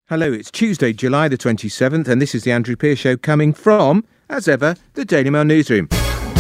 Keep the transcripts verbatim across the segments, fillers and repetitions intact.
Hello, it's Tuesday, July the twenty-seventh, and this is the Andrew Pearce Show coming from, as ever, the Daily Mail newsroom.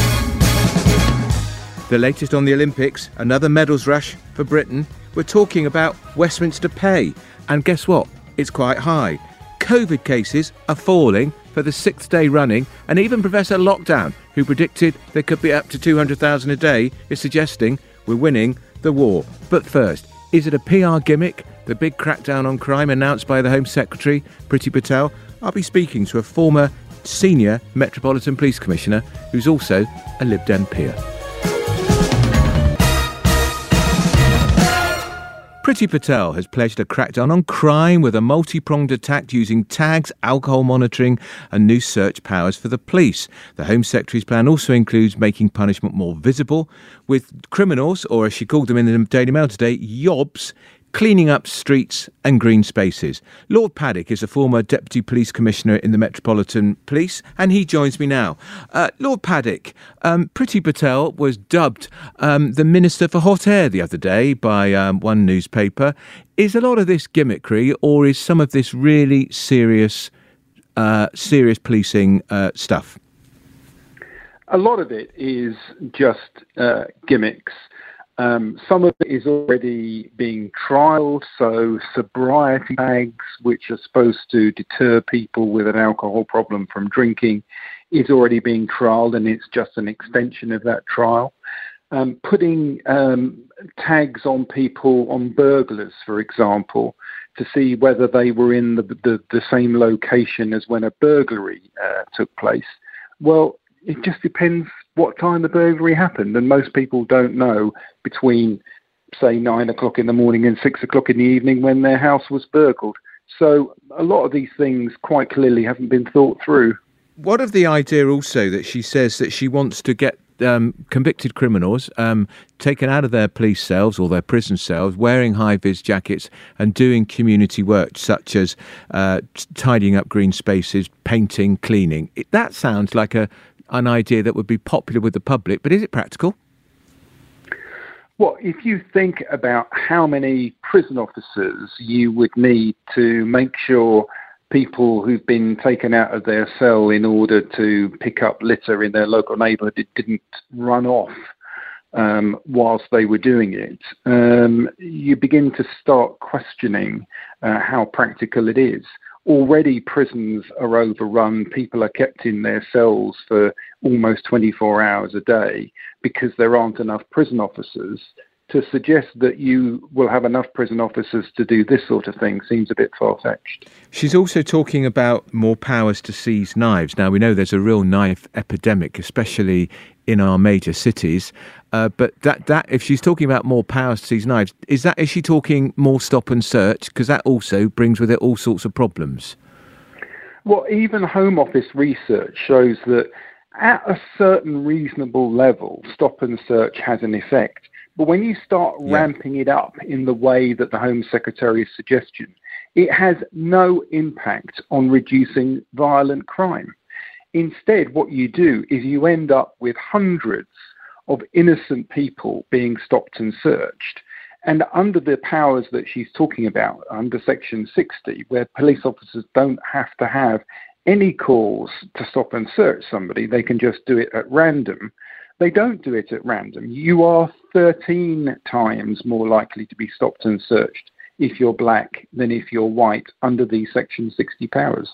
The latest on the Olympics, another medals rush for Britain. We're talking about Westminster pay, and guess what? It's quite high. COVID cases are falling for the sixth day running, and even Professor Lockdown, who predicted there could be up to two hundred thousand a day, is suggesting we're winning the war. But first, is it a P R gimmick? The big crackdown on crime announced by the Home Secretary, Priti Patel? I'll be speaking to a former senior Metropolitan Police Commissioner who's also a Lib Dem peer. Priti Patel has pledged a crackdown on crime with a multi-pronged attack using tags, alcohol monitoring and new search powers for the police. The Home Secretary's plan also includes making punishment more visible, with criminals, or as she called them in the Daily Mail today, yobs, cleaning up streets and green spaces. Lord Paddock is a former Deputy Police Commissioner in the Metropolitan Police, and he joins me now. Uh, Lord Paddock, um, Priti Patel was dubbed um, the Minister for Hot Air the other day by um, one newspaper. Is a lot of this gimmickry, or is some of this really serious, uh, serious policing uh, stuff? A lot of it is just uh, gimmicks. Um, some of it is already being trialled, so sobriety tags, which are supposed to deter people with an alcohol problem from drinking, is already being trialled, and it's just an extension of that trial. Um, putting um, tags on people, on burglars, for example, to see whether they were in the, the, the same location as when a burglary uh, took place. Well, it just depends what time the burglary happened, and most people don't know between, say, nine o'clock in the morning and six o'clock in the evening when their house was burgled. So a lot of these things quite clearly haven't been thought through. What of the idea also that she says that she wants to get um, convicted criminals um, taken out of their police cells or their prison cells, wearing high-vis jackets and doing community work such as uh, tidying up green spaces, painting, cleaning? It, that sounds like a an idea that would be popular with the public, but is it practical? Well, if you think about how many prison officers you would need to make sure people who've been taken out of their cell in order to pick up litter in their local neighbourhood didn't run off um, whilst they were doing it, um, you begin to start questioning uh, how practical it is. Already prisons are overrun. People are kept in their cells for almost twenty-four hours a day because there aren't enough prison officers. To suggest that you will have enough prison officers to do this sort of thing seems a bit far-fetched. She's also talking about more powers to seize knives. Now, we know there's a real knife epidemic, especially in our major cities. Uh, but that, that if she's talking about more powers to seize knives, is that is she talking more stop and search? Because that also brings with it all sorts of problems. Well, even Home Office research shows that at a certain reasonable level, stop and search has an effect. But when you start yeah. ramping it up in the way that the Home Secretary's suggestion, it has no impact on reducing violent crime. Instead, what you do is you end up with hundreds of innocent people being stopped and searched. And under the powers that she's talking about, under Section sixty, where police officers don't have to have any cause to stop and search somebody, they can just do it at random. They don't do it at random. You are thirteen times more likely to be stopped and searched if you're black than if you're white under these Section sixty powers.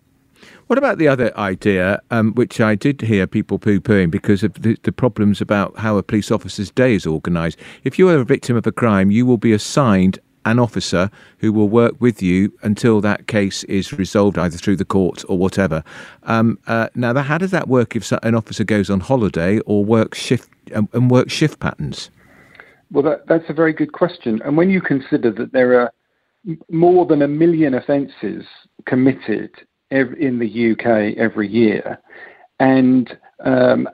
What about the other idea, um, which I did hear people poo-pooing because of the, the problems about how a police officer's day is organised? If you are a victim of a crime, you will be assigned an officer who will work with you until that case is resolved, either through the courts or whatever. Um, uh, now, how does that work if an officer goes on holiday or works shift um, and works shift patterns? Well, that, that's a very good question. And when you consider that there are more than a million offences committed every, in the U K every year, and um,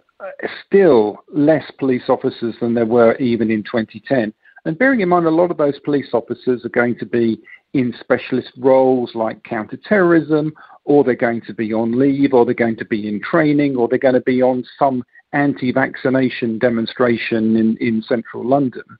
still less police officers than there were even in twenty ten, and bearing in mind a lot of those police officers are going to be in specialist roles like counter-terrorism, or they're going to be on leave, or they're going to be in training, or they're going to be on some anti-vaccination demonstration in, in central London.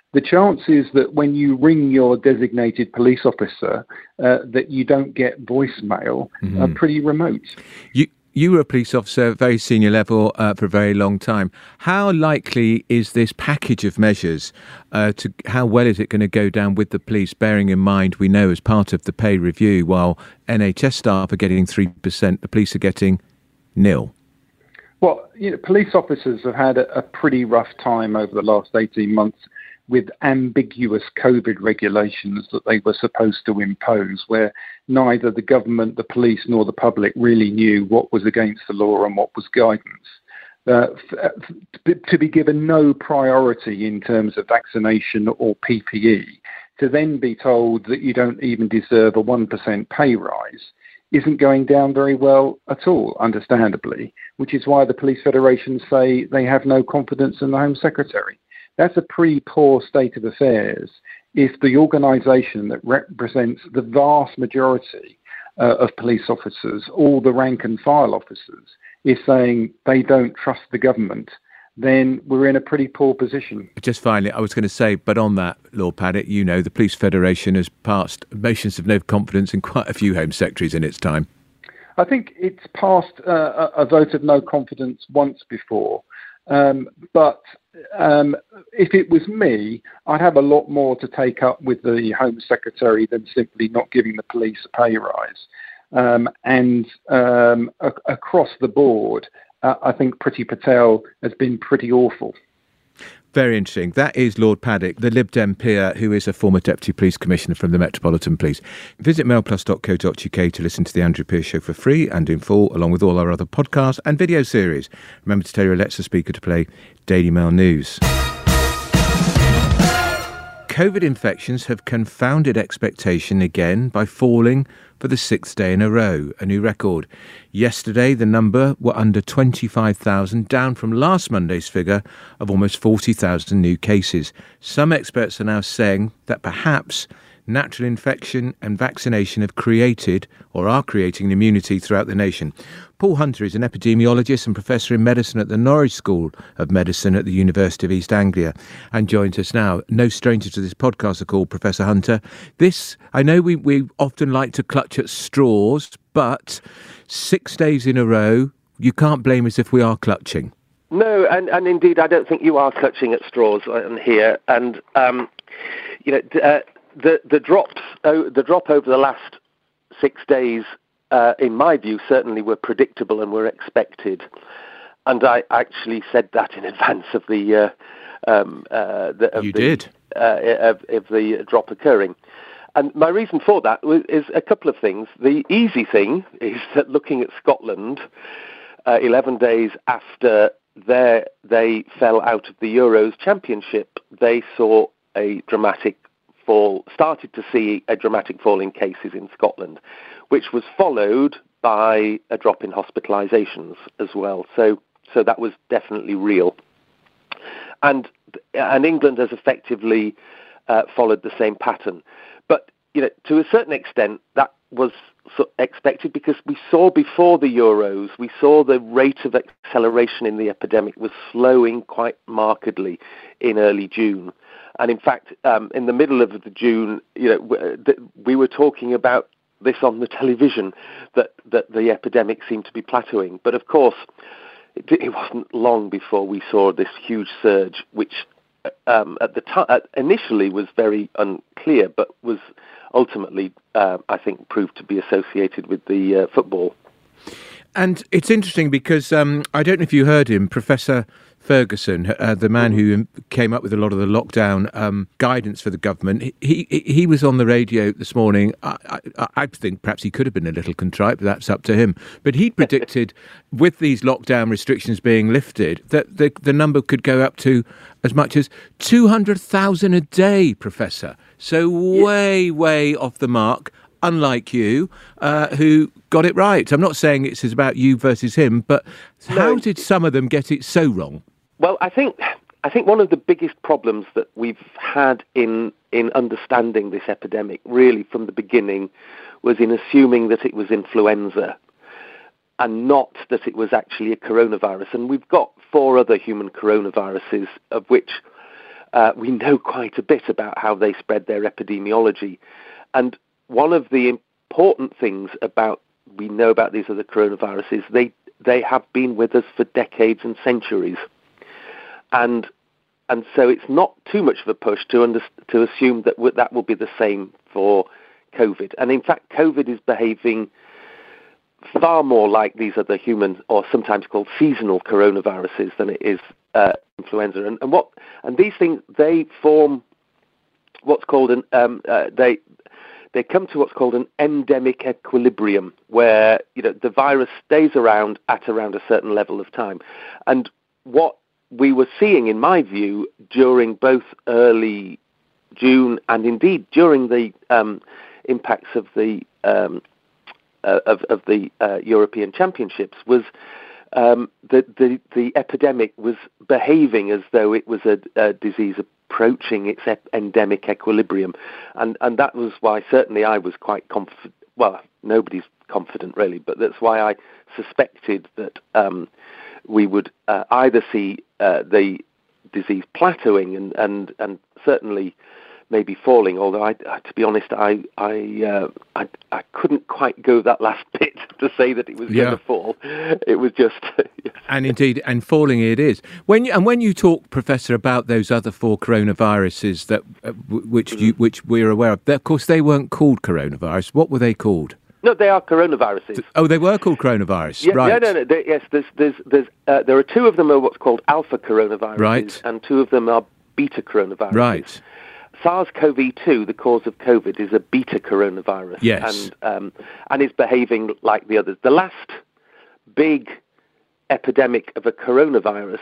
the chances that when you ring your designated police officer uh, that you don't get voicemail mm-hmm. are pretty remote. You you were a police officer at a very senior level uh, for a very long time. How likely is this package of measures uh, to how well is it going to go down with the police, bearing in mind we know as part of the pay review, while N H S staff are getting three percent, the police are getting nil? Well, you know, police officers have had a, a pretty rough time over the last eighteen months with ambiguous COVID regulations that they were supposed to impose, where neither the government, the police, nor the public really knew what was against the law and what was guidance. Uh, f- f- to be given no priority in terms of vaccination or P P E, to then be told that you don't even deserve a one percent pay rise, isn't going down very well at all, understandably, which is why the police federations say they have no confidence in the Home Secretary. That's a pretty poor state of affairs if the organisation that represents the vast majority uh, of police officers, all the rank and file officers, is saying they don't trust the government, then we're in a pretty poor position. Just finally, I was going to say, but on that, Lord Paddick, you know, the Police Federation has passed motions of no confidence in quite a few Home Secretaries in its time. I think it's passed uh, a vote of no confidence once before. Um, but um, if it was me, I'd have a lot more to take up with the Home Secretary than simply not giving the police a pay rise. Um, and um, a- across the board, uh, I think Priti Patel has been pretty awful. Very interesting. That is Lord Paddick, the Lib Dem peer, who is a former Deputy Police Commissioner from the Metropolitan Police. Visit mailplus dot co dot uk to listen to The Andrew Pierce Show for free and in full, along with all our other podcasts and video series. Remember to tell your Alexa speaker to play Daily Mail News. COVID infections have confounded expectation again by falling for the sixth day in a row, a new record. Yesterday, the number were under twenty-five thousand, down from last Monday's figure of almost forty thousand new cases. Some experts are now saying that perhaps natural infection and vaccination have created or are creating an immunity throughout the nation. Paul Hunter is an epidemiologist and professor in medicine at the Norwich School of Medicine at the University of East Anglia and joins us now. No stranger to this podcast at all, Professor Hunter. This, I know we, we often like to clutch at straws, but six days in a row, you can't blame us if we are clutching. No, and, and indeed, I don't think you are clutching at straws here. And, um, you know, uh, the the drops, oh, the drop over the last six days, uh, in my view, certainly were predictable and were expected. And I actually said that in advance of the uh, um, uh, the, of you the, did uh, of, of the drop occurring. And my reason for that is a couple of things. The easy thing is that looking at Scotland, uh, eleven days after their, they fell out of the Euros Championship, they saw a dramatic fall, started to see a dramatic fall in cases in Scotland, which was followed by a drop in hospitalisations as well. So, so that was definitely real. And and England has effectively uh, followed the same pattern. But you know, to a certain extent, that was expected because we saw before the Euros, we saw the rate of acceleration in the epidemic was slowing quite markedly in early June. And in fact, um, in the middle of the June, you know, we were talking about this on the television, that, that the epidemic seemed to be plateauing. But of course, it, it wasn't long before we saw this huge surge, which um, at the time initially was very unclear, but was ultimately, uh, I think, proved to be associated with the uh, football. And it's interesting because um, I don't know if you heard him, Professor Ferguson, uh, the man who came up with a lot of the lockdown um, guidance for the government. He, he he was on the radio this morning. I, I, I think perhaps he could have been a little contrite, but that's up to him. But he predicted, with these lockdown restrictions being lifted, that the, the number could go up to as much as two hundred thousand a day, Professor. So way, way off the mark. Unlike you, uh, who got it right. I'm not saying it's about you versus him, but no. How did some of them get it so wrong? Well, I think I think one of the biggest problems that we've had in in understanding this epidemic, really from the beginning, was in assuming that it was influenza and not that it was actually a coronavirus. And we've got four other human coronaviruses, of which uh, we know quite a bit about how they spread their epidemiology. And one of the important things about we know about these other coronaviruses, they they have been with us for decades and centuries. And and so it's not too much of a push to under, to assume that w- that will be the same for COVID. And in fact, COVID is behaving far more like these other human, or sometimes called seasonal coronaviruses, than it is uh, influenza. And, and what and these things, they form what's called an um, uh, they. They come to what's called an endemic equilibrium, where you know the virus stays around at around a certain level of time. And what we were seeing, in my view, during both early June and indeed during the um, impacts of the um, uh, of, of the uh, European Championships, was um, that the the epidemic was behaving as though it was a, a disease approaching its ep- endemic equilibrium, and and that was why certainly I was quite confident. Well, nobody's confident really, but that's why I suspected that um, we would uh, either see uh, the disease plateauing and and and certainly maybe falling. Although I, to be honest, I I, uh, I I couldn't quite go that last bit to say that it was yeah. going to fall. It was just. And indeed, and falling it is. When you, and when you talk, Professor, about those other four coronaviruses that uh, which mm-hmm. you which we're aware of, of course they weren't called coronavirus. What were they called? No, they are coronaviruses. Oh, they were called coronavirus, yeah, right? No, no, no. They, yes, there's there's there's uh, there are two of them are what's called alpha coronaviruses, right, and two of them are beta coronaviruses. Right. SARS-CoV two, the cause of COVID, is a beta coronavirus, yes, and um, and is behaving like the others. The last big epidemic of a coronavirus,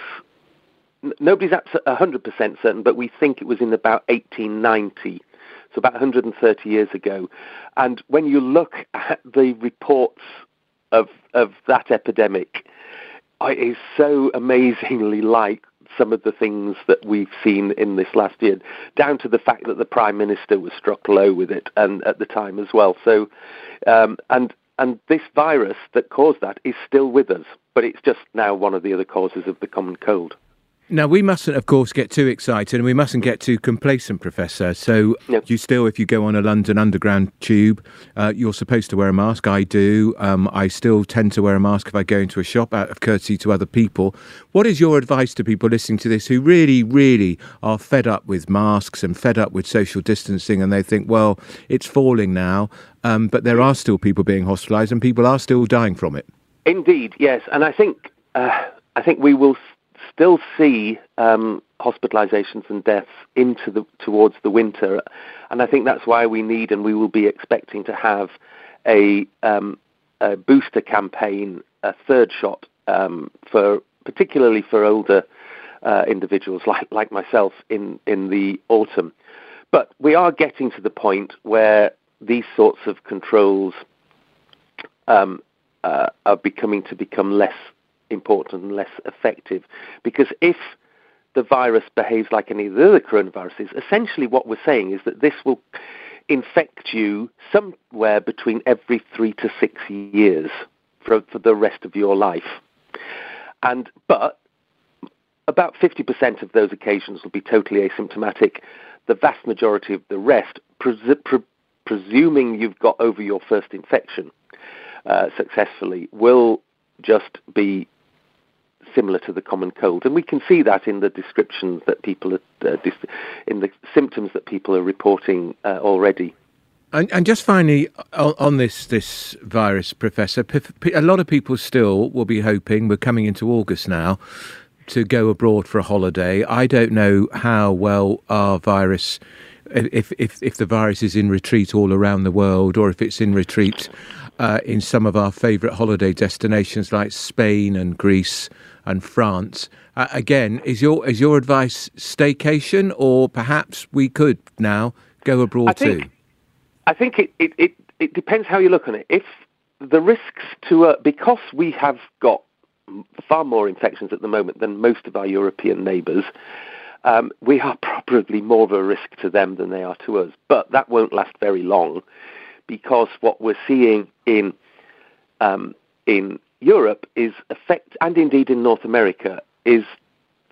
n- nobody's one hundred percent certain, but we think it was in about eighteen ninety, so about one hundred thirty years ago. And when you look at the reports of of that epidemic, it is so amazingly like some of the things that we've seen in this last year, down to the fact that the Prime Minister was struck low with it, and at the time as well. So, um, and and this virus that caused that is still with us, but it's just now one of the other causes of the common cold. Now, we mustn't, of course, get too excited, and we mustn't get too complacent, Professor. So yep. you still, if you go on a London Underground tube, uh, you're supposed to wear a mask. I do. Um, I still tend to wear a mask if I go into a shop out of courtesy to other people. What is your advice to people listening to this who really, really are fed up with masks and fed up with social distancing, and they think, well, it's falling now, um, but there are still people being hospitalised and people are still dying from it? Indeed, yes. And I think uh, I think we will still see um, hospitalizations and deaths into the towards the winter, and I think that's why we need and we will be expecting to have a, um, a booster campaign, a third shot um, for particularly for older uh, individuals like like myself in in the autumn. But we are getting to the point where these sorts of controls um, uh, are becoming to become less important and less effective, because if the virus behaves like any of the other coronaviruses, essentially what we're saying is that this will infect you somewhere between every three to six years for, for the rest of your life. And but about fifty percent of those occasions will be totally asymptomatic. The vast majority of the rest, pres- pre- presuming you've got over your first infection uh, successfully, will just be similar to the common cold. And we can see that in the descriptions that people are, uh, dis- in the symptoms that people are reporting uh, already. And, and just finally, on, on this this virus, Professor, p- p- a lot of people still will be hoping, we're coming into August now, to go abroad for a holiday. I don't know how well our virus, if if if the virus is in retreat all around the world, or if it's in retreat uh, in some of our favourite holiday destinations like Spain and Greece and France. Uh, again, is your is your advice staycation, or perhaps we could now go abroad I think, too? I think it, it, it, it depends how you look on it. If the risks to, uh, because we have got far more infections at the moment than most of our European neighbours, um, we are probably more of a risk to them than they are to us. But that won't last very long, because what we're seeing in um, in Europe is effect, and indeed in North America, is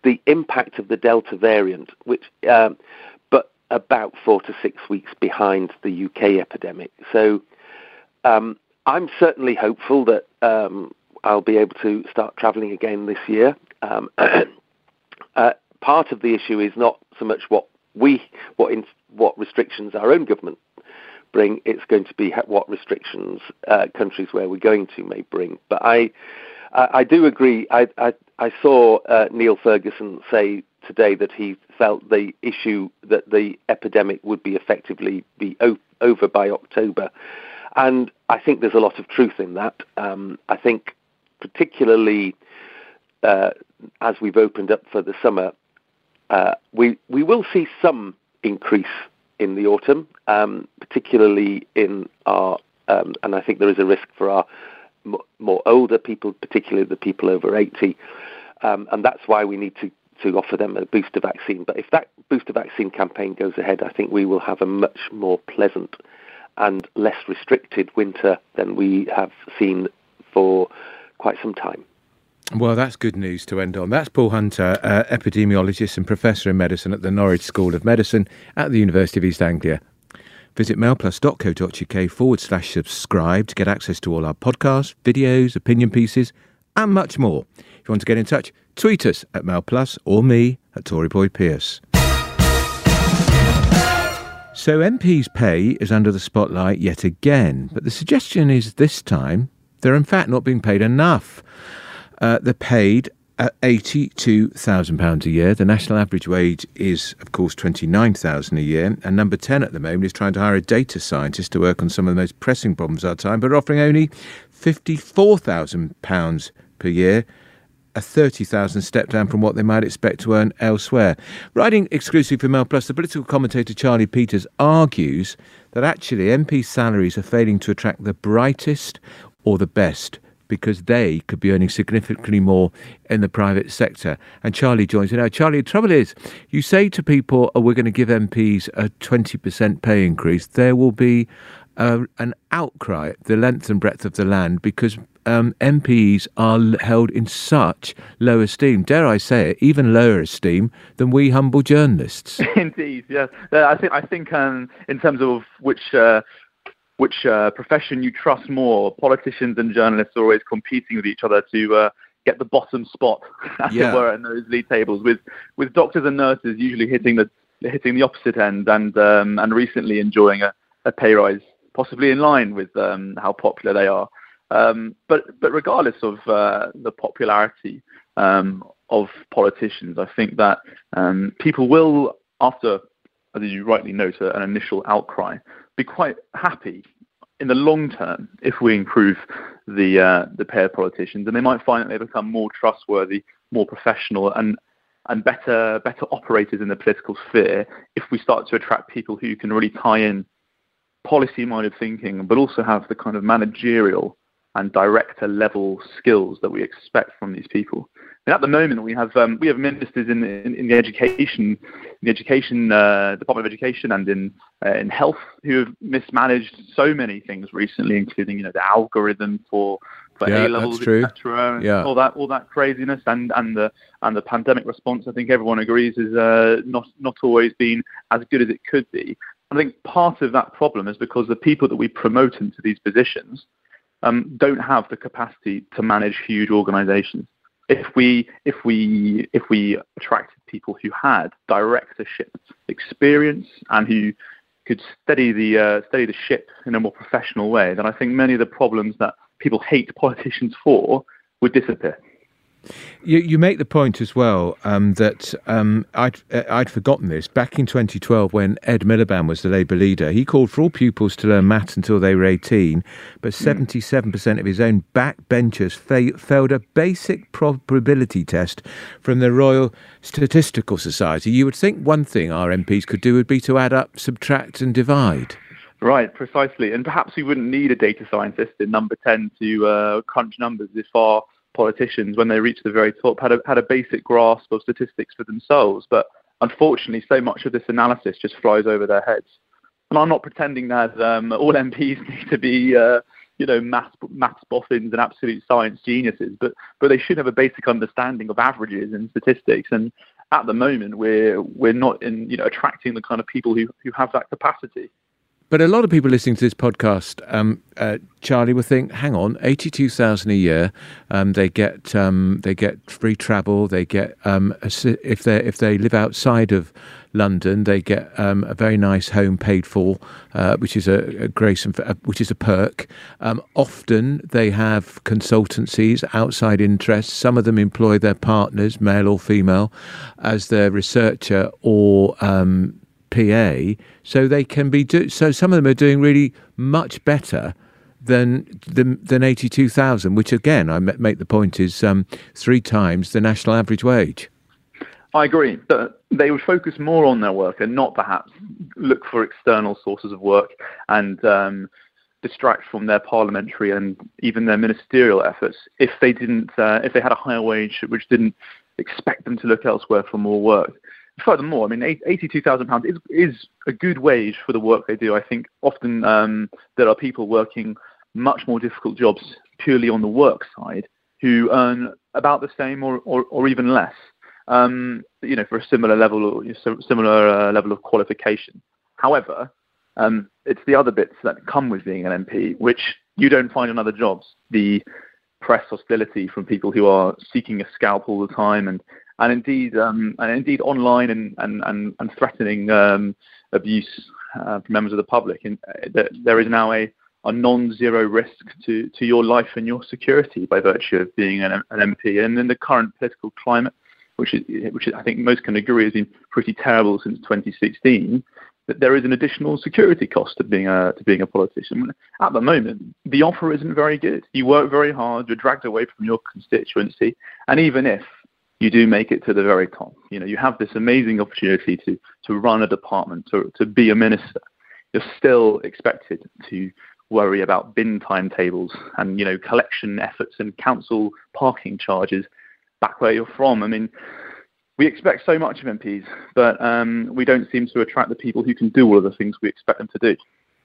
the impact of the Delta variant, which um, but about four to six weeks behind the U K epidemic. So um, I'm certainly hopeful that um, I'll be able to start travelling again this year. Um, uh, part of the issue is not so much what we, what in, what restrictions our own government bring. It's going to be what restrictions uh, countries where we're going to may bring. But I, I, I do agree. I, I, I saw uh, Neil Ferguson say today that he felt the issue that the epidemic would be effectively be o- over by October, and I think there's a lot of truth in that. Um, I think particularly uh, as we've opened up for the summer, uh, we we will see some increase in the autumn, um, particularly in our, um, and I think there is a risk for our m- more older people, particularly the people over eighty, um, and that's why we need to, to offer them a booster vaccine. But if that booster vaccine campaign goes ahead, I think we will have a much more pleasant and less restricted winter than we have seen for quite some time. Well, that's good news to end on. That's Paul Hunter, uh, epidemiologist and professor in medicine at the Norwich School of Medicine at the University of East Anglia. Visit mailplus.co.uk forward slash subscribe to get access to all our podcasts, videos, opinion pieces, and much more. If you want to get in touch, tweet us at mailplus or me at Tory Boy Pierce. So M P's pay is under the spotlight yet again, but the suggestion is this time they're in fact not being paid enough. Uh, they're paid at eighty-two thousand pounds a year. The national average wage is, of course, twenty-nine thousand pounds a year. And number ten at the moment is trying to hire a data scientist to work on some of the most pressing problems of our time, but offering only fifty-four thousand pounds per year, a thirty thousand pounds step down from what they might expect to earn elsewhere. Writing exclusively for Mail Plus, the political commentator Charlie Peters argues that actually M P salaries are failing to attract the brightest or the best, because they could be earning significantly more in the private sector. And Charlie joins in now. Charlie, the trouble is, you say to people, oh, we're going to give M Ps a twenty percent pay increase. There will be uh, an outcry the length and breadth of the land because um, M Ps are held in such low esteem, dare I say it, even lower esteem than we humble journalists. Indeed, yes. Uh, I think, I think um, in terms of which... Uh, which uh, profession you trust more, politicians and journalists are always competing with each other to uh, get the bottom spot, as yeah. it were, in those league tables, with, with doctors and nurses usually hitting the hitting the opposite end and um, and recently enjoying a, a pay rise, possibly in line with um, how popular they are. Um, but but regardless of uh, the popularity um, of politicians, I think that um, people will, after, as you rightly note, an initial outcry, be quite happy in the long term if we improve the uh, the pay of politicians, and they might find that they become more trustworthy, more professional, and and better better operators in the political sphere if we start to attract people who can really tie in policy-minded thinking, but also have the kind of managerial and director-level skills that we expect from these people. And at the moment, we have um, we have ministers in, in, in the education, in the education uh, Department of Education, and in uh, in health who have mismanaged so many things recently, including you know the algorithm for for yeah, A levels, et cetera. Yeah, all that all that craziness, and, and the and the pandemic response. I think everyone agrees is uh, not not always been as good as it could be. I think part of that problem is because the people that we promote into these positions um, don't have the capacity to manage huge organisations. If we if we if we attracted people who had directorship experience and who could steady the uh, steady the ship in a more professional way, then I think many of the problems that people hate politicians for would disappear. You, you make the point as well um, that um, I'd, I'd forgotten this. Back in twenty twelve, when Ed Miliband was the Labour leader, he called for all pupils to learn maths until they were eighteen, but mm. seventy-seven percent of his own backbenchers fa- failed a basic probability test from the Royal Statistical Society. You would think one thing our M Ps could do would be to add up, subtract and divide. Right, precisely. And perhaps we wouldn't need a data scientist in number ten to uh, crunch numbers if our politicians, when they reach the very top, had a, had a basic grasp of statistics for themselves. But unfortunately, so much of this analysis just flies over their heads. And I'm not pretending that um, all M Ps need to be uh, you know, maths, maths boffins and absolute science geniuses, but but they should have a basic understanding of averages and statistics. And at the moment, we're we're not in, you know, attracting the kind of people who, who have that capacity. But a lot of people listening to this podcast, um, uh, Charlie, will think, hang on, eighty-two thousand a year. Um, they get um, they get free travel. They get um, if they if they live outside of London, they get um, a very nice home paid for, uh, which is a, a grace and uh, which is a perk. Um, often they have consultancies, outside interests. Some of them employ their partners, male or female, as their researcher or um, P A, so they can be do- so some of them are doing really much better than than, than eighty-two thousand, which again I make the point is um, three times the national average wage. I agree that they would focus more on their work and not perhaps look for external sources of work and um, distract from their parliamentary and even their ministerial efforts if they didn't uh, if they had a higher wage which didn't expect them to look elsewhere for more work. Furthermore, I mean, eighty-two thousand pounds is, is a good wage for the work they do. I think often um, there are people working much more difficult jobs purely on the work side who earn about the same or, or, or even less, um, you know, for a similar level or similar uh, level of qualification. However, um, it's the other bits that come with being an M P, which you don't find in other jobs. The press hostility from people who are seeking a scalp all the time and And indeed, um, and indeed, online and and and, and threatening um, abuse uh, from members of the public. And uh, there is now a, a non-zero risk to, to your life and your security by virtue of being an, an M P. And in the current political climate, which is which is, I think most can agree has been pretty terrible since twenty sixteen, that there is an additional security cost to being a to being a politician. At the moment, the offer isn't very good. You work very hard, you're dragged away from your constituency, and even if you do make it to the very top, you know, you have this amazing opportunity to, to run a department, to, to be a minister. You're still expected to worry about bin timetables and, you know, collection efforts and council parking charges back where you're from. I mean, we expect so much of M Ps, but um, we don't seem to attract the people who can do all of the things we expect them to do.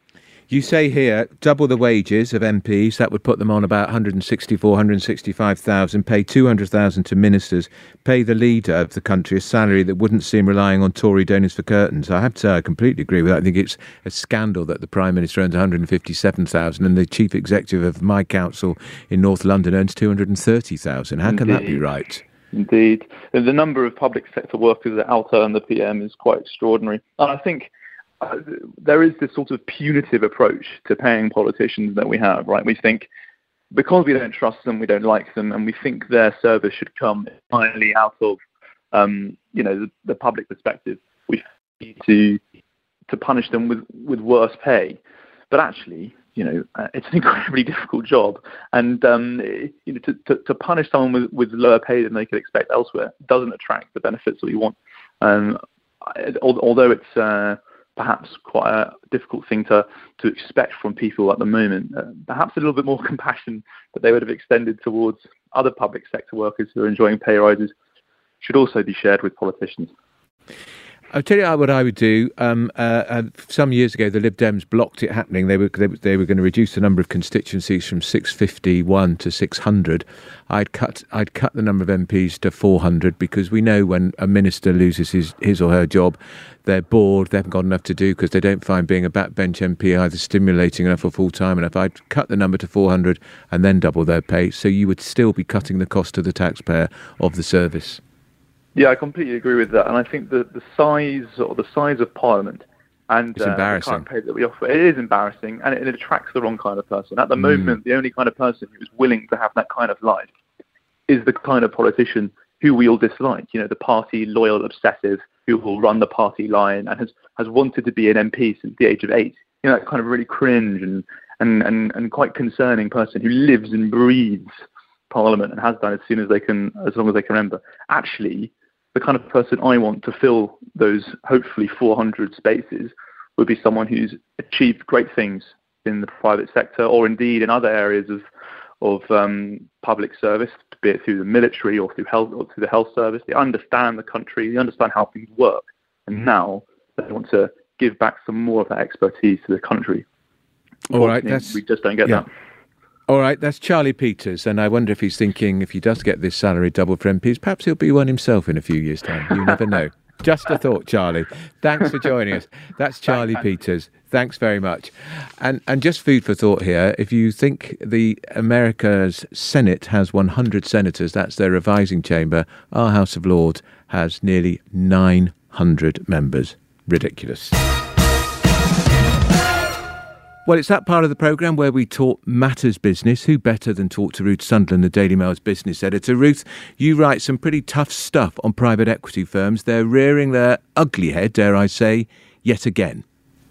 You say here, double the wages of M Ps, that would put them on about one hundred sixty-four, one hundred sixty-five thousand, pay two hundred thousand to ministers, pay the leader of the country a salary that wouldn't seem relying on Tory donors for curtains. I have to say, I completely agree with that. I think it's a scandal that the Prime Minister earns one hundred fifty-seven thousand and the Chief Executive of my council in North London earns two hundred thirty thousand. How can Indeed. that be right? Indeed. The number of public sector workers at Alta and the P M is quite extraordinary. And I think Uh, there is this sort of punitive approach to paying politicians that we have, right? We think because we don't trust them, we don't like them, and we think their service should come entirely out of, um, you know, the, the public perspective. We need to to punish them with, with worse pay. But actually, you know, uh, it's an incredibly difficult job, and um, you know, to, to, to punish someone with, with lower pay than they could expect elsewhere doesn't attract the benefits that we want. Um, although it's uh, perhaps quite a difficult thing to, to expect from people at the moment. Uh, perhaps a little bit more compassion that they would have extended towards other public sector workers who are enjoying pay rises should also be shared with politicians. I'll tell you what I would do. Um, uh, uh, some years ago, the Lib Dems blocked it happening. They were they, they were going to reduce the number of constituencies from six fifty-one to six hundred. I'd cut I'd cut the number of M Ps to four hundred because we know when a minister loses his, his or her job, they're bored. They haven't got enough to do because they don't find being a backbench M P either stimulating enough or full time enough. I'd cut the number to four hundred and then double their pay, so you would still be cutting the cost to the taxpayer of the service. Yeah, I completely agree with that, and I think that the size or the size of Parliament and it's uh, embarrassing. the current pay that we offer, it is embarrassing, and it, it attracts the wrong kind of person. At the mm. moment, the only kind of person who is willing to have that kind of life is the kind of politician who we all dislike. You know, the party loyal obsessive who will run the party line and has, has wanted to be an M P since the age of eight. You know, that kind of really cringe and and, and, and quite concerning person who lives and breathes Parliament and has done as soon as they can, as long as they can remember. Actually, the kind of person I want to fill those hopefully four hundred spaces would be someone who's achieved great things in the private sector or indeed in other areas of of um, public service, be it through the military or through health or through the health service. They understand the country, they understand how things work, and now they want to give back some more of that expertise to the country. All right, that's, we just don't get yeah. that. All right, that's Charlie Peters, and I wonder if he's thinking if he does get this salary double for M Ps, perhaps he'll be one himself in a few years' time. You never know. Just a thought, Charlie. Thanks for joining us. That's Charlie Thanks, Peters. Thanks very much. And and just food for thought here. If you think the America's Senate has one hundred senators, that's their revising chamber. Our House of Lords has nearly nine hundred members. Ridiculous. Well, it's that part of the programme where we talk matters business. Who better than talk to Ruth Sunderland, the Daily Mail's business editor? Ruth, you write some pretty tough stuff on private equity firms. They're rearing their ugly head, dare I say, yet again.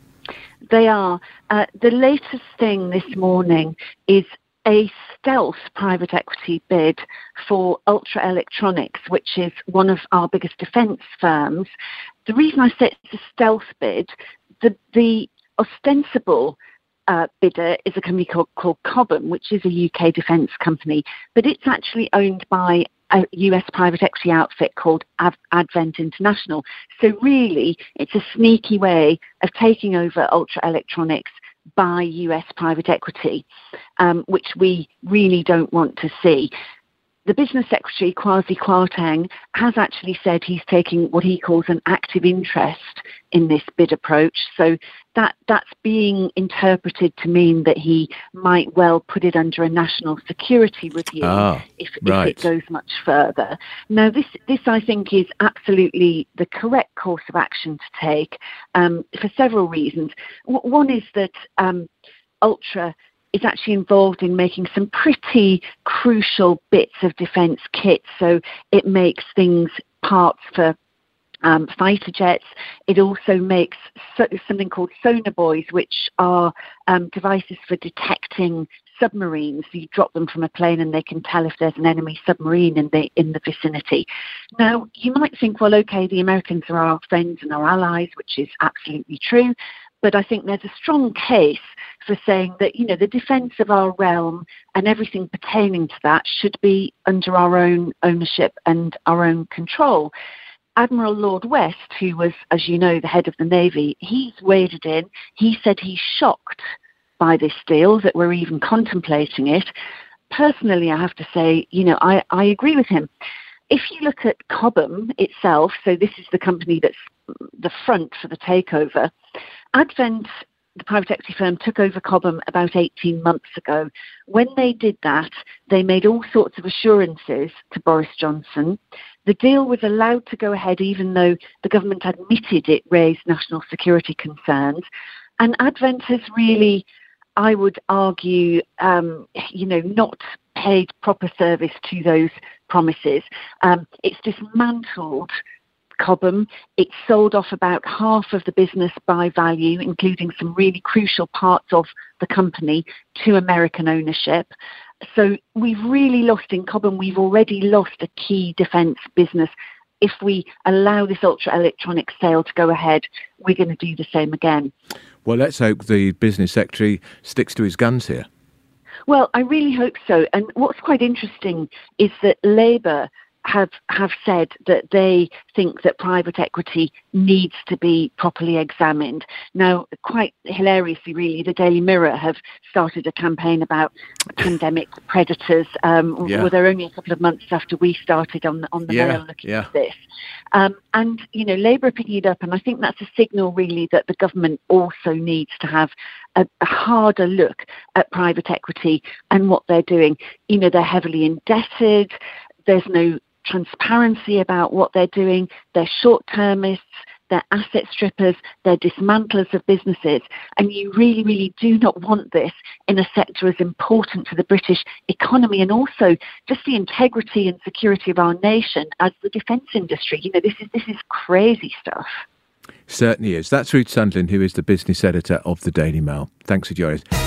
They are. Uh, the latest thing this morning is a stealth private equity bid for Ultra Electronics, which is one of our biggest defence firms. The reason I say it's a stealth bid, the, the ostensible Uh, bidder is a company called, called Cobham, which is a U K defence company, but it's actually owned by a U S private equity outfit called Av- Advent International. So really, it's a sneaky way of taking over Ultra Electronics by U S private equity, um, which we really don't want to see. The business secretary, Kwasi Kwarteng, has actually said he's taking what he calls an active interest in this bid approach. So that that's being interpreted to mean that he might well put it under a national security review ah, if, right. if it goes much further. Now, this, this I think, is absolutely the correct course of action to take um, for several reasons. W- one is that um, Ultra is actually involved in making some pretty crucial bits of defence kit. So it makes things, parts for um, fighter jets. It also makes so, something called sonar buoys, which are um, devices for detecting submarines. So you drop them from a plane and they can tell if there's an enemy submarine in the in the vicinity. Now, you might think, well, okay, the Americans are our friends and our allies, which is absolutely true. But I think there's a strong case for saying that, you know, the defence of our realm and everything pertaining to that should be under our own ownership and our own control. Admiral Lord West, who was, as you know, the head of the Navy, he's waded in. He said he's shocked by this deal, that we're even contemplating it. Personally, I have to say, you know, I, I agree with him. If you look at Cobham itself, so this is the company that's the front for the takeover, Advent, the private equity firm, took over Cobham about eighteen months ago. When they did that, they made all sorts of assurances to Boris Johnson. The deal was allowed to go ahead even though the government admitted it raised national security concerns. And Advent has really, I would argue, um, you know, not paid proper service to those promises. Um, it's dismantled Cobham. It sold off about half of the business by value, including some really crucial parts of the company, to American ownership. So we've really lost in Cobham. We've already lost a key defence business. If we allow this Ultra Electronics sale to go ahead, we're going to do the same again. Well, let's hope the business secretary sticks to his guns here. Well, I really hope so. And what's quite interesting is that Labour have have said that they think that private equity needs to be properly examined. Now, quite hilariously, really, the Daily Mirror have started a campaign about pandemic predators. Um, yeah. Well, they're only a couple of months after we started on the, on the yeah. Mail looking yeah. at this. Um, and, you know, Labour are picking it up, and I think that's a signal, really, that the government also needs to have a, a harder look at private equity and what they're doing. You know, they're heavily indebted. There's no transparency about what they're doing. They're short-termists, they're asset strippers, they're dismantlers of businesses. And you really, really do not want this in a sector as important to the British economy and also just the integrity and security of our nation as the defence industry. You know, this is this is crazy stuff. Certainly is. That's Ruth Sunderland, who is the business editor of the Daily Mail. Thanks for joining us.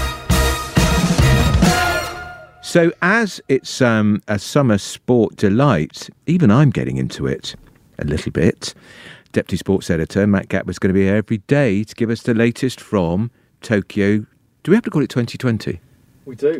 So as it's um, a summer sport delight, even I'm getting into it a little bit. Deputy Sports Editor Matt Gatwood's going to be here every day to give us the latest from Tokyo. Do we have to call it twenty twenty? We do.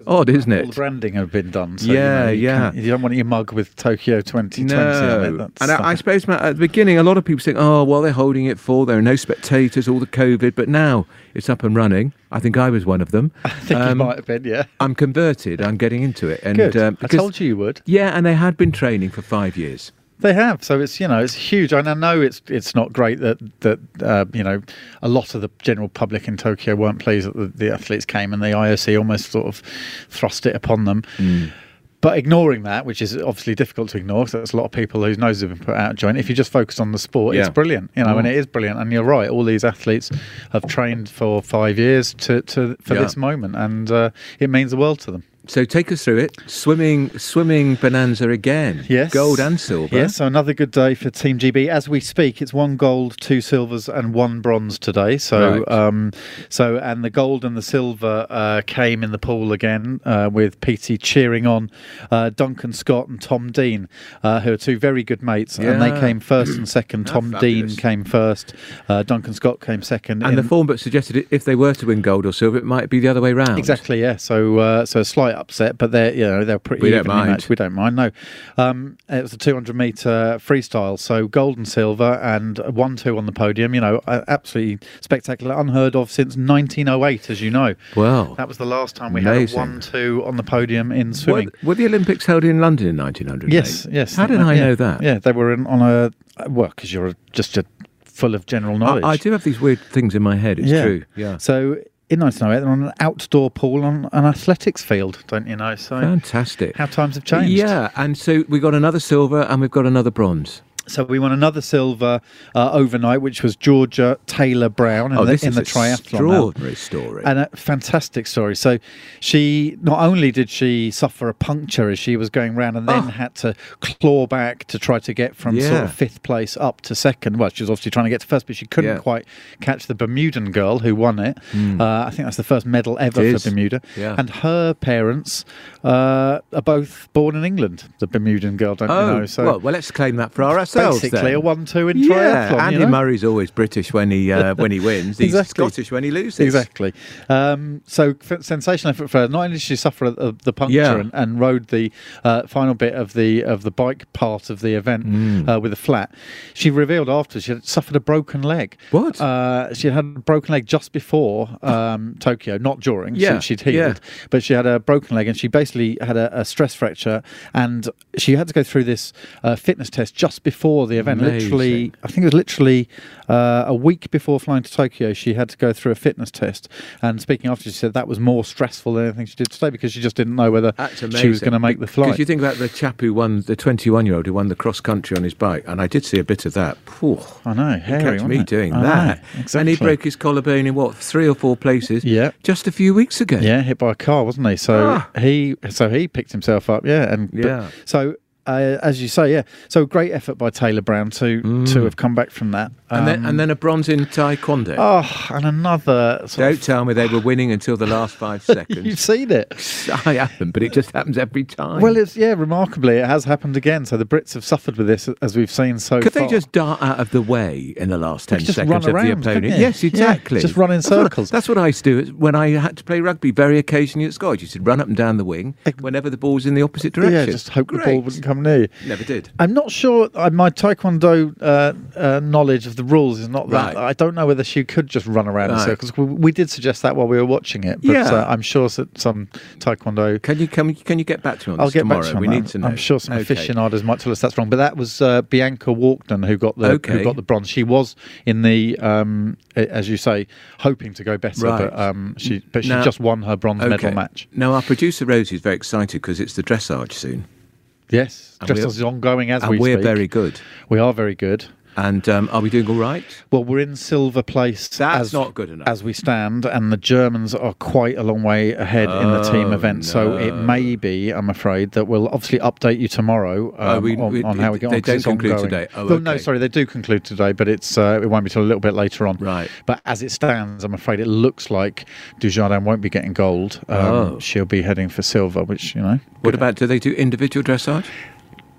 odd, isn't it? All the branding had been done. So, yeah, you know, you yeah. can't- You don't want your mug with Tokyo twenty twenty on it. No. That's And I, I like- suppose, Matt, at the beginning, a lot of people think, oh, well, they're holding it for, there are no spectators, all the COVID, but now it's up and running. I think I was one of them. I think Um, you might have been, yeah. I'm converted. I'm getting into it. And, Good. um, I because- told you you would. Yeah, and they had been training for five years. They have, so it's you know it's huge. And I know it's it's not great that that uh, you know a lot of the general public in Tokyo weren't pleased that the, the athletes came, and the I O C almost sort of thrust it upon them. Mm. But ignoring that, which is obviously difficult to ignore, because there's a lot of people whose noses have been put out of joint. If you just focus on the sport, Yeah. it's brilliant, you know, Mm. and it is brilliant. And you're right, all these athletes have trained for five years to, to for Yeah. this moment, and uh, it means the world to them. So take us through it. Swimming, swimming bonanza again. Yes. Gold and silver. Yes, so another good day for Team G B. As we speak, it's one gold, two silvers, and one bronze today. So, Right. um, so and the gold and the silver uh, came in the pool again uh, with Petey cheering on uh, Duncan Scott and Tom Dean, uh, who are two very good mates, and they Yeah. came first and second. Ah, Tom fabulous. Dean came first. Uh, Duncan Scott came second. And the in- form book suggested it, if they were to win gold or silver, it might be the other way round. Exactly, yeah. So, uh, so a slight upset, but they're you know they're pretty We don't evenly mind. matched. We don't mind. No, um, it was a two hundred meter freestyle, so gold and silver, and one two on the podium. You know, uh, absolutely spectacular, unheard of since nineteen oh eight, as you know. Well, That was the last time we Amazing. had a one two on the podium in were, swimming. were the Olympics held in London in nineteen hundred? Yes, yes. How did I yeah, know that? Yeah, they were in, on a well, because you're just a, full of general knowledge. I, I do have these weird things in my head. It's Yeah. true. Yeah. So in nineteen oh eight, they're on an outdoor pool on an athletics field, don't you know? So Fantastic. how times have changed. Yeah, and so we got another silver and we've got another bronze. So we won another silver uh, overnight, which was Georgia Taylor Brown in Oh, the, this in is the an triathlon. now. extraordinary story. And a fantastic story. So she, not only did she suffer a puncture as she was going round and then Oh. had to claw back to try to get from sort Yeah. of fifth place up to second. Well, she was obviously trying to get to first, but she couldn't Yeah. quite catch the Bermudan girl who won it. Uh, I think that's the first medal ever It for is. Bermuda. Yeah. And her parents uh, are both born in England, the Bermudan girl, don't oh, you know? So well, well, let's claim that for ourselves basically then. a one-two in Yeah, triathlon. Andy you know? Murray's always British when he uh, when he wins. He's Exactly. Scottish when he loses. Exactly. Um, so f- sensational effort for her. Not only did she suffer a, a, the puncture Yeah. and, and rode the uh, final bit of the of the bike part of the event Mm. uh, with a flat, she revealed afterwards she had suffered a broken leg. What? Uh, she had a broken leg just before um, Tokyo, not during. Yeah, She, she'd healed, yeah. but she had a broken leg, and she basically had a, a stress fracture, and she had to go through this uh, fitness test just before the event. Amazing. Literally, I think it was literally uh, a week before flying to Tokyo. She had to go through a fitness test, and speaking after, she said that was more stressful than anything she did today because she just didn't know whether That's amazing. she was going to make the flight. Because you think about the chap who won, the twenty-one-year-old who won the cross country on his bike, and I did see a bit of that. Phew. I know, You hairy, catch wasn't me it? doing I know, that. exactly. And he broke his collarbone in what, three or four places? Yeah. Just a few weeks ago. Yeah, hit by a car, wasn't he? So Ah. he, so he picked himself up. Yeah, and but- Yeah. so. Uh, as you say, yeah. So great effort by Taylor Brown to to have come back from that. And then Um, and then a bronze in taekwondo. oh, and another. Sort Don't of, tell me they were winning until the last five seconds. you've seen it. I haven't, but it just happens every time. Well, it's yeah, remarkably, it has happened again. So the Brits have suffered with this, as we've seen so Could far. they just dart out of the way in the last ten could just seconds run of the around, couldn't opponent? you? Yes, Yeah, exactly. just run in That's what- circles. That's what I used to do when I had to play rugby very occasionally at Scotch. You should run up and down the wing whenever the ball's in the opposite direction. Yeah, just hope the ball Great. wouldn't come near you. Never did. I'm not sure. Uh, my Taekwondo uh, uh, knowledge of the rules is not that. Right. I don't know whether she could just run around in Right. circles. We, we did suggest that while we were watching it, but Yeah. uh, I'm sure that some Taekwondo. Can you can, can you get back to me on I'll this get tomorrow? back to you on we that. need to know. I'm sure some Okay. aficionados might tell us that's wrong, but that was uh, Bianca Walkden who got the Okay. who got the bronze. She was in the, um, a- as you say, hoping to go better, Right. but um, she but she Now- just won her bronze medal Okay. match. Now our producer Rosie is very excited because it's the dressage soon, Yes, And dressage we're- is ongoing as and we we're speak. very good. We are very good. And um, are we doing all right? Well, we're in silver place. That's as, not good enough. as we stand, and the Germans are quite a long way ahead in the team Oh, event. So it no. may be, I'm afraid, that we'll obviously update you tomorrow um, Oh, we- on, we- on how we get they on. 'cause don't it's conclude ongoing. today. Oh, Well, no, okay. sorry, they do conclude today, but it's uh, it won't be till a little bit later on. Right. But as it stands, I'm afraid it looks like Dujardin won't be getting gold. Um, Oh. She'll be heading for silver, which you know. What about, do they do individual dressage?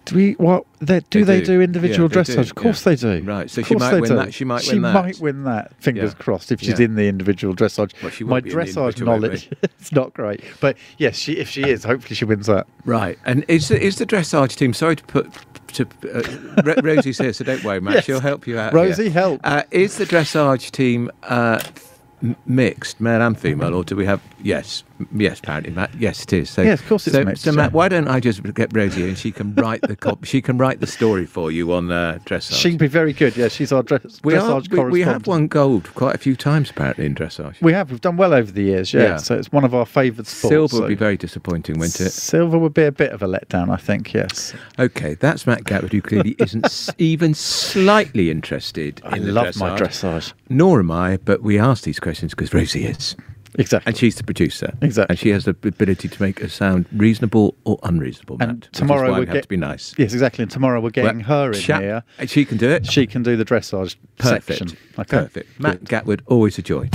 Do we? What? They, do They they do. do, individual Yeah, they dressage? do, Of course yeah. they do. Right, so Of she course might they win do. that- she might She win that. might win that. Fingers Yeah. crossed. If she's Yeah. in the individual dressage. Well, she My won't be in the dressage individual, won't knowledge, it's not great. But yes, she if she is, hopefully she wins that. Right, and is the, is the dressage team? Sorry to put to uh, Ro- Rosie's here, so don't worry, Matt. Yes. She'll help you out. Rosie, here. help. Uh, is the dressage team uh, m- mixed, male and female, or do we have? Yes, m- yes, apparently, Matt. Yes, it is. So, Yeah, of course it's so, mixed, So, Matt, yeah. why don't I just get Rosie and she can write the cop- she can write the story for you on uh, dressage. She'd be very good. Yeah, she's our dress, we, are, dressage we, correspondent. we have won gold quite a few times apparently in dressage. We have. We've done well over the years. Yeah. Yeah. So it's one of our favoured sports. Silver so would be very disappointing, wouldn't it? Silver would be a bit of a letdown, I think. Yes. Okay, that's Matt Gatwood, who clearly isn't s- even slightly interested I in the love dressage. my dressage. Nor am I, but we ask these questions because Rosie is. Exactly. And she's the producer. Exactly. And she has the ability to make us sound reasonable or unreasonable, Matt. And which is tomorrow why we we have get- to be nice. Yes, exactly. And tomorrow we're getting Well, her in cha- here. She can do it. She can do the dressage Perfect. section. Okay. Perfect. Matt Good. Gatwood, always a joy.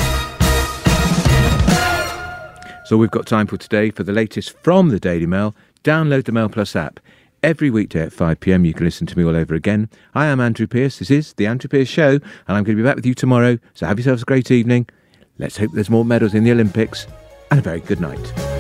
So we've got time for today for the latest from the Daily Mail. Download the Mail Plus app. Every weekday at five p.m. you can listen to me all over again. I am Andrew Pearce. This is The Andrew Pearce Show, and I'm going to be back with you tomorrow. So have yourselves a great evening. Let's hope there's more medals in the Olympics, and a very good night.